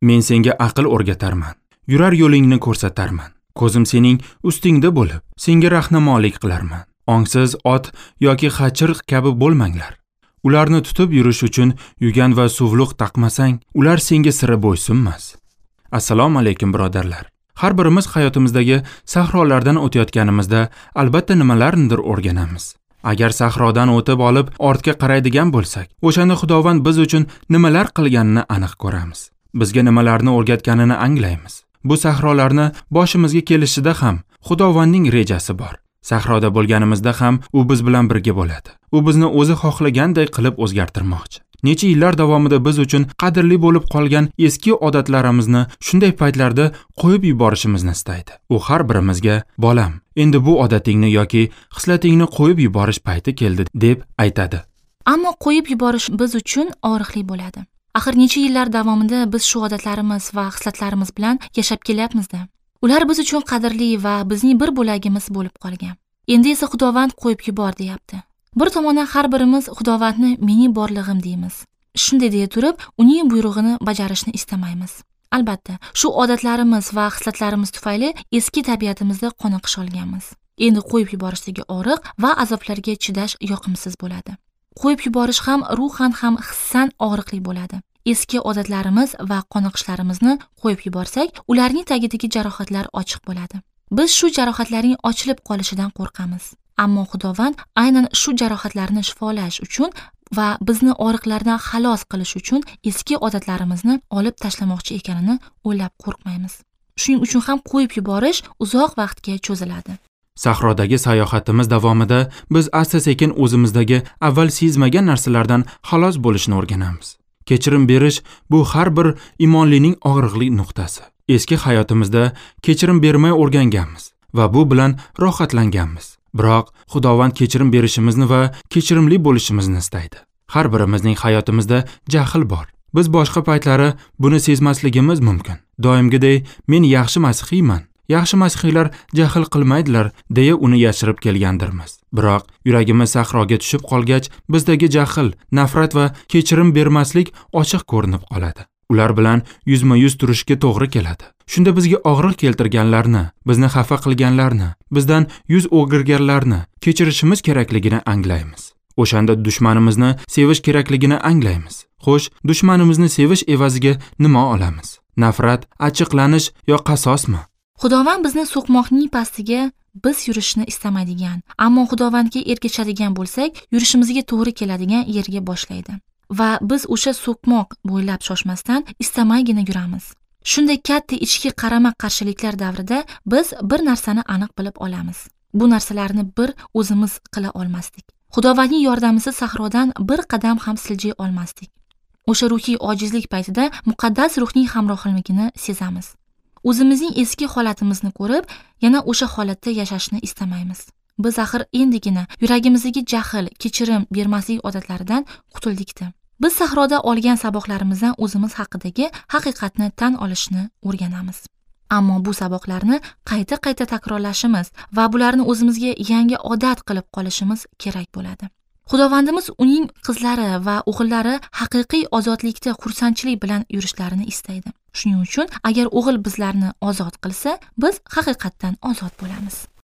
Men senga aql o'rgatarman. Yurar yo'lingni ko'rsatarman. Ko'zim sening ustingda bo'lib, senga rahnamolik qilarman. Ongsiz ot yoki xachir kabi bo'lmanglar. Ularni tutib yurish uchun yugan va suvliq taqmasang, ular senga sira bo'ysunmas. Assalomu alaykum birodarlar. Har birimiz hayotimizdagi sahrolardan o'tayotganimizda albatta nimalarnidir o'rganamiz. Agar sahrodan o'tib olib ortga qaraydigan bo'lsak, o'shanda Xudovand biz uchun nimalar qilganini aniq ko'ramiz. Bizga nimalarni o'rgatganini anglaymiz. Bu sahrolarni boshimizga kelishida ham Xudovandning rejasi bor. Sahroda bo'lganimizda ham u biz bilan birga bo'ladi. U bizni o'zi xohlaganday qilib o'zgartirmoqchi. Necha yillar davomida biz uchun qadrli bo'lib qolgan eski odatlarimizni shunday paytlarda qo'yib yuborishimizni istaydi. U har birimizga, bolam, endi bu odatingni yoki xislatingni qo'yib yuborish payti keldi deb aytadi. Ammo qo'yib yuborish biz uchun og'riqli bo'ladi. Axir necha yillar davomida biz shu odatlarimiz va xislatlarimiz bilan yashab kelyapmiz-da. Ular biz uchun qadrli va bizning bir bo'lagimiz bo'lib qolgan. Endi esa Xudovand qo'yib yubor deyapti. Bir tomondan har birimiz Xudovandni mening borlig'im deymiz. Shunday deya turib, uning buyrug'ini bajarishni istamaymiz. Albatta, shu odatlarimiz va xislatlarimiz tufayli eski tabiatimizda qoniqish olganmiz. Endi qo'yib yuborishdagi og'riq va azoblarga chidash yoqimsiz bo'ladi. Qo'yib yuborish ham ruhan ham hissan og'riqli bo'ladi. Eski odatlarimiz va qoniqishlarimizni qo'yib yuborsak, ularning tagidagi jarohatlar ochiq bo'ladi. Biz shu jarohatlarning ochilib qolishidan qo'rqamiz. Ammo Xudovand aynan shu jarohatlarni shifolash uchun va bizni og'riqlardan xalos qilish uchun eski odatlarimizni olib tashlamoqchi ekanini o'ylab qo'rqmaymiz. Shuning uchun ham qo'yib yuborish uzoq vaqtga cho'ziladi. Sahrodagi sayohatimiz davomida biz asta-sekin o'zimizdagi avval sezmagan narsalardan xalos bo'lishni o'rganamiz. Kechirim berish bu har bir imonlining og'riqli nuqtasi. Eski hayotimizda kechirim bermay o'rganganmiz va bu bilan rohatlanganmiz. Biroq Xudovand kechirim berishimizni va kechirimli bo'lishimizni istaydi. Har birimizning hayotimizda jahl bor. Biz boshqa paytlari buni sezmasligimiz mumkin. Doimgidek men yaxshi masihiyman. Yaxshi masihiylar jahl qilmaydilar deya uni yashirib kelgandirmiz. Biroq yuragimiz sahroga tushib qolgach, bizdagi jahl, nafrat va kechirim bermaslik ochiq ko'rinib qoladi. Ular bilan yuzma-yuz turishga to'g'ri keladi. Shunda bizga og'riq keltirganlarni, bizni xafa qilganlarni, bizdan yuz o'girganlarni kechirishimiz kerakligini anglaymiz. O'shanda dushmanimizni sevish kerakligini anglaymiz. Xo'sh, dushmanimizni sevish evaziga nima olamiz? Nafrat, achchiqlanish yo qasosmi? Xudovand bizni so'qmoqning pastiga biz yurishni istamaydigan, ammo Xudovandga ergashadigan bo'lsak, yurishimizga to'g'ri keladigan yerga boshlaydi. Va biz o'sha so'qmoq bo'ylab shoshmasdan istamaygina yuramiz. Shunday katta ichki qarama-qarshiliklar davrida biz bir narsani aniq bilib olamiz. Bu narsalarni bir o'zimiz qila olmasdik. Xudovandning yordamisiz sahrodan bir qadam ham siljay olmasdik. O'sha ruhiy ojizlik paytida muqaddas ruhning hamrohligini sezamiz. O'zimizning eski holatimizni ko'rib, yana o'sha holatda yashashni istamaymiz. Biz axir endigina yuragimizdagi jahl, kechirim bermaslik odatlaridan qutuldikda. Biz sahroda olgan saboqlarimizdan o'zimiz haqidagi haqiqatni tan olishni o'rganamiz. Ammo bu saboqlarni qayta-qayta takrorlashimiz va bularni o'zimizga yangi odat qilib qolishimiz kerak bo'ladi. Xudovandimiz uning qizlari va o'g'illari haqiqiy ozodlikda xursandchilik bilan yurishlarini istaydi. Shuning uchun agar o'g'il bizlarni ozod qilsa, biz haqiqatdan ozod bo'lamiz.